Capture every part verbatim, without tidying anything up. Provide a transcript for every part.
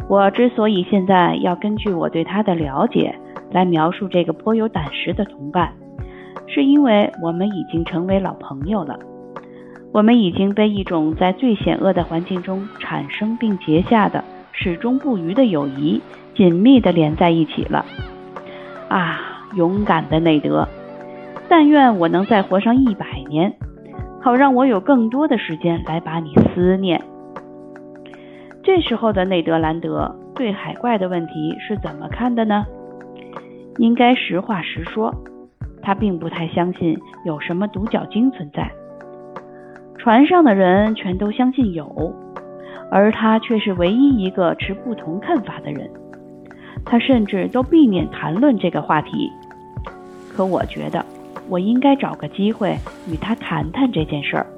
我之所以现在要根据我对他的了解来描述这个颇有胆识的同伴，是因为我们已经成为老朋友了。我们已经被一种在最险恶的环境中产生并结下的始终不渝的友谊紧密地连在一起了。啊，勇敢的内德，但愿我能再活上一百年，好让我有更多的时间来把你思念。这时候的内德兰德对海怪的问题是怎么看的呢？应该实话实说，他并不太相信有什么独角鲸存在。船上的人全都相信有，而他却是唯一一个持不同看法的人。他甚至都避免谈论这个话题。可我觉得我应该找个机会与他谈谈这件事儿。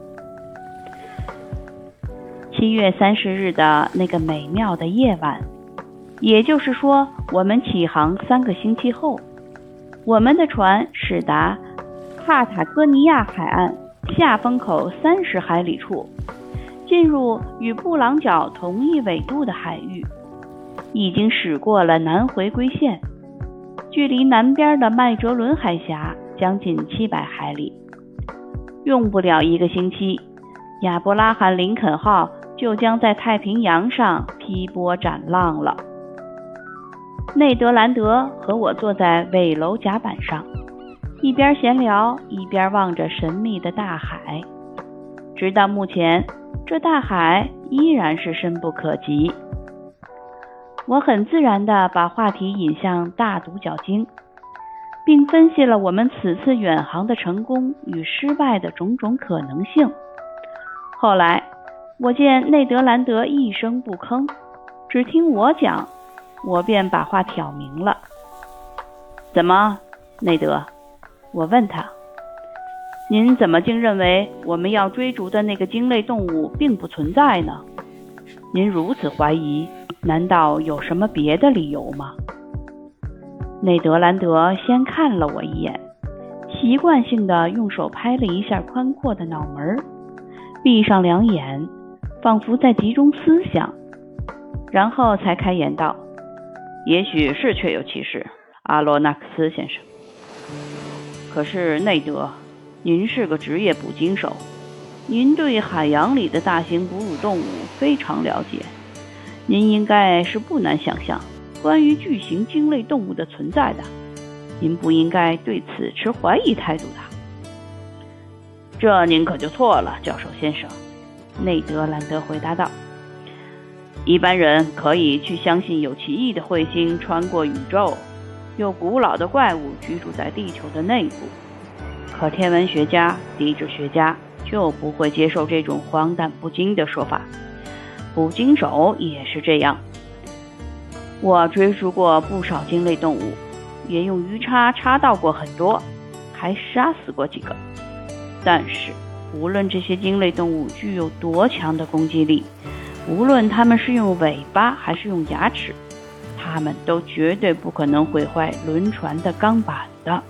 七月三十日的那个美妙的夜晚，也就是说我们起航三个星期后，我们的船驶达帕塔哥尼亚海岸下风口三十海里处，进入与布朗角同一纬度的海域，已经驶过了南回归线，距离南边的麦哲伦海峡将近七百海里。用不了一个星期，亚伯拉罕林肯号就将在太平洋上劈波斩浪了。内德兰德和我坐在尾楼甲板上，一边闲聊一边望着神秘的大海。直到目前，这大海依然是深不可及。我很自然地把话题引向大独角鲸，并分析了我们此次远航的成功与失败的种种可能性。后来我见内德兰德一声不吭，只听我讲，我便把话挑明了。怎么，内德？我问他，您怎么竟认为我们要追逐的那个鲸类动物并不存在呢？您如此怀疑，难道有什么别的理由吗？内德兰德先看了我一眼，习惯性地用手拍了一下宽阔的脑门，闭上两眼，仿佛在集中思想，然后才开言道，也许是确有其事，阿罗纳克斯先生。可是内德，您是个职业捕鲸手，您对海洋里的大型哺乳动物非常了解，您应该是不难想象关于巨型鲸类动物的存在的，您不应该对此持怀疑态度的。这您可就错了，教授先生，内德兰德回答道。一般人可以去相信有奇异的彗星穿过宇宙，有古老的怪物居住在地球的内部，可天文学家、地质学家就不会接受这种荒诞不经的说法。捕鲸手也是这样。我追逐过不少鲸类动物，也用鱼叉插到过很多，还杀死过几个。但是无论这些鲸类动物具有多强的攻击力，无论它们是用尾巴还是用牙齿，它们都绝对不可能毁坏轮船的钢板的。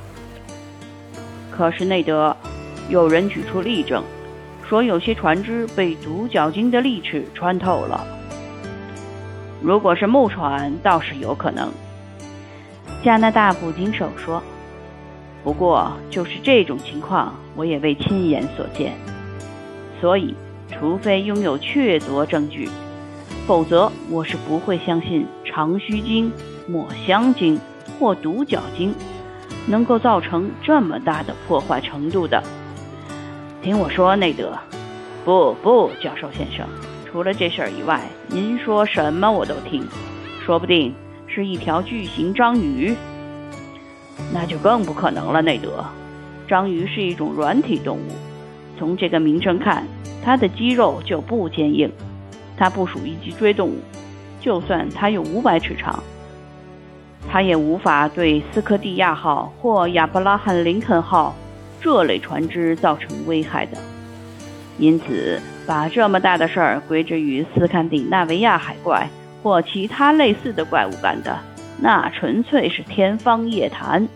可是内德，有人举出例证，说有些船只被独角鲸的利齿穿透了。如果是木船，倒是有可能。加拿大捕鲸手说，不过就是这种情况，我也未亲眼所见。所以，除非拥有确凿证据，否则我是不会相信长须鲸、抹香鲸或独角鲸能够造成这么大的破坏程度的。听我说，内德。不不，教授先生，除了这事儿以外，您说什么我都听，说不定是一条巨型章鱼。那就更不可能了，内德。章鱼是一种软体动物，从这个名称看，它的肌肉就不坚硬，它不属于脊椎动物，就算它有五百尺长，它也无法对斯科蒂亚号或亚伯拉罕林肯号这类船只造成危害的。因此，把这么大的事儿归之于斯堪的纳维亚海怪或其他类似的怪物干的，那纯粹是天方夜谭。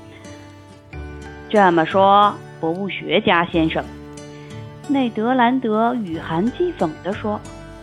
这么说，博物学家先生，内德兰德语含讥讽地说，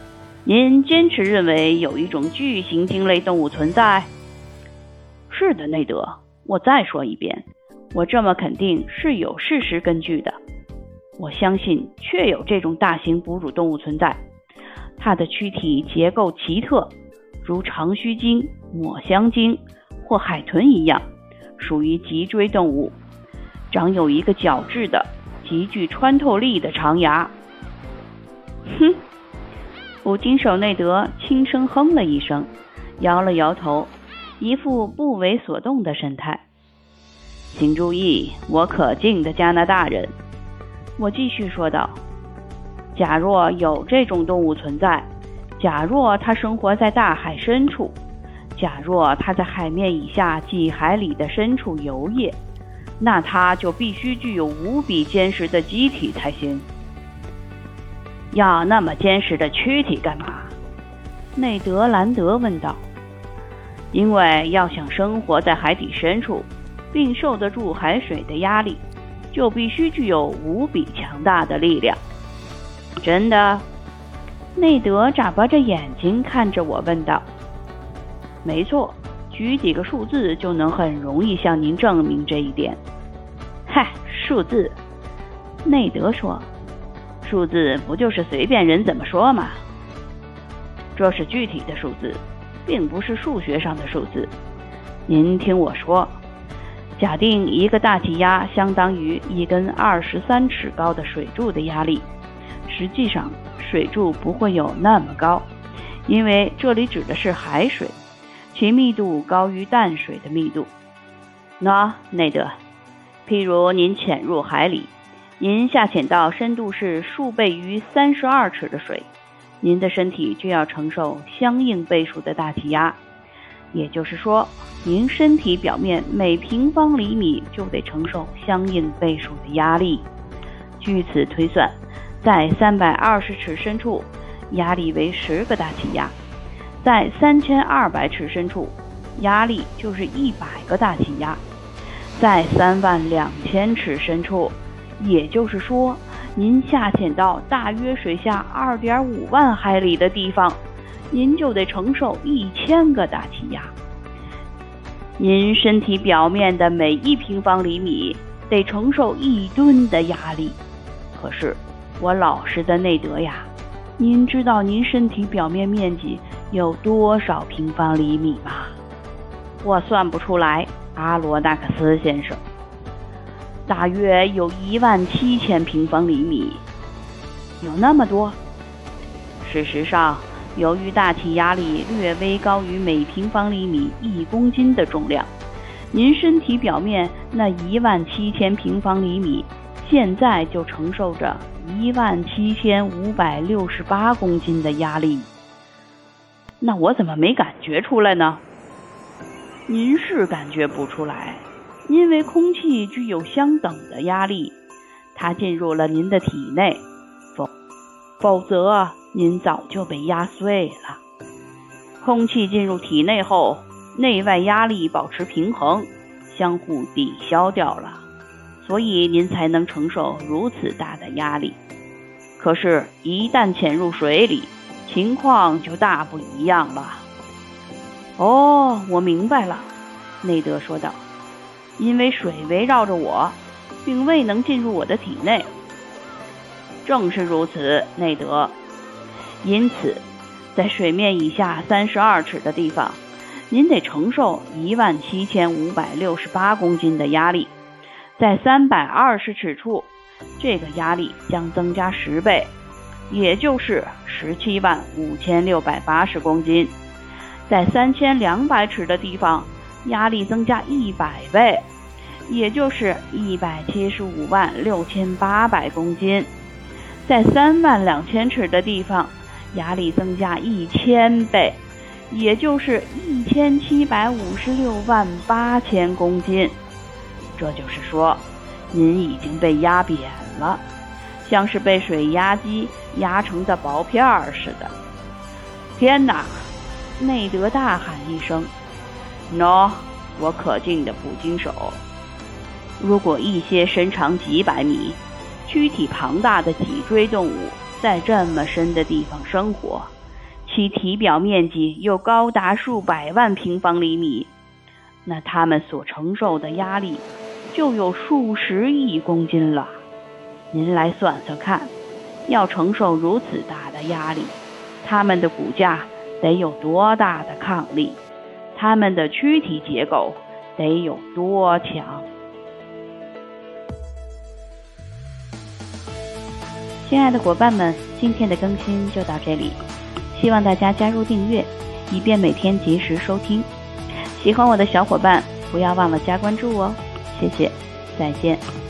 您坚持认为有一种巨型鲸类动物存在？是的，内德，我再说一遍，我这么肯定是有事实根据的。我相信确有这种大型哺乳动物存在，它的躯体结构奇特，如长须鲸、抹香鲸或海豚一样，属于脊椎动物，长有一个角质的、极具穿透力的长牙。哼！捕鲸手内德轻声哼了一声，摇了摇头，一副不为所动的神态。请注意，我可敬的加拿大人，我继续说道，假若有这种动物存在，假若它生活在大海深处，假若它在海面以下几海里的深处游曳，那它就必须具有无比坚实的机体才行。要那么坚实的躯体干嘛？内德兰德问道。因为要想生活在海底深处，并受得住海水的压力，就必须具有无比强大的力量。真的？内德眨巴着眼睛看着我问道。没错，举几个数字就能很容易向您证明这一点。嗨，数字。内德说，数字不就是随便人怎么说吗？这是具体的数字，并不是数学上的数字。您听我说，假定一个大气压相当于一根二十三尺高的水柱的压力，实际上水柱不会有那么高，因为这里指的是海水，其密度高于淡水的密度。那内德，譬如您潜入海里，您下潜到深度是数倍于三十二尺的水，您的身体就要承受相应倍数的大气压，也就是说，您身体表面每平方厘米就得承受相应倍数的压力。据此推算，在三百二十尺深处，压力为十个大气压；在三千二百尺深处，压力就是一百个大气压；在三万两千尺深处，也就是说，您下潜到大约水下 二点五万海里的地方，您就得承受一千个大气压。您身体表面的每一平方厘米得承受一吨的压力。可是，我老实的内德呀，您知道您身体表面面积有多少平方厘米吗？我算不出来，阿罗纳克斯先生。大约有一万七千平方厘米。有那么多？事实上，由于大气压力略微高于每平方厘米一公斤的重量，您身体表面那一万七千平方厘米现在就承受着一万七千五百六十八公斤的压力。那我怎么没感觉出来呢？您是感觉不出来，因为空气具有相等的压力，它进入了您的体内，否否则您早就被压碎了。空气进入体内后，内外压力保持平衡，相互抵消掉了，所以您才能承受如此大的压力。可是，一旦潜入水里，情况就大不一样了。哦，我明白了，内德说道。因为水围绕着我，并未能进入我的体内。正是如此，内德。因此，在水面以下三十二尺的地方，您得承受一万七千五百六十八公斤的压力；在三百二十尺处，这个压力将增加十倍，也就是十七万五千六百八十公斤；在三千两百尺的地方，压力增加一百倍，也就是一百七十五万六千八百公斤；在三万两千尺的地方，压力增加一千倍，也就是一千七百五十六万八千公斤。这就是说，您已经被压扁了，像是被水压机压成的薄片儿似的。天哪！内德大喊一声。喏，我可敬的捕鲸手，如果一些身长几百米、躯体庞大的脊椎动物在这么深的地方生活， 其体表面积又高达数百万平方厘米，那它们所承受的压力就有数十亿公斤了。您来算算看，要承受如此大的压力，它们的骨架得有多大的抗力，它们的躯体结构得有多强。亲爱的伙伴们，今天的更新就到这里，希望大家加入订阅，以便每天及时收听。喜欢我的小伙伴不要忘了加关注哦，谢谢，再见。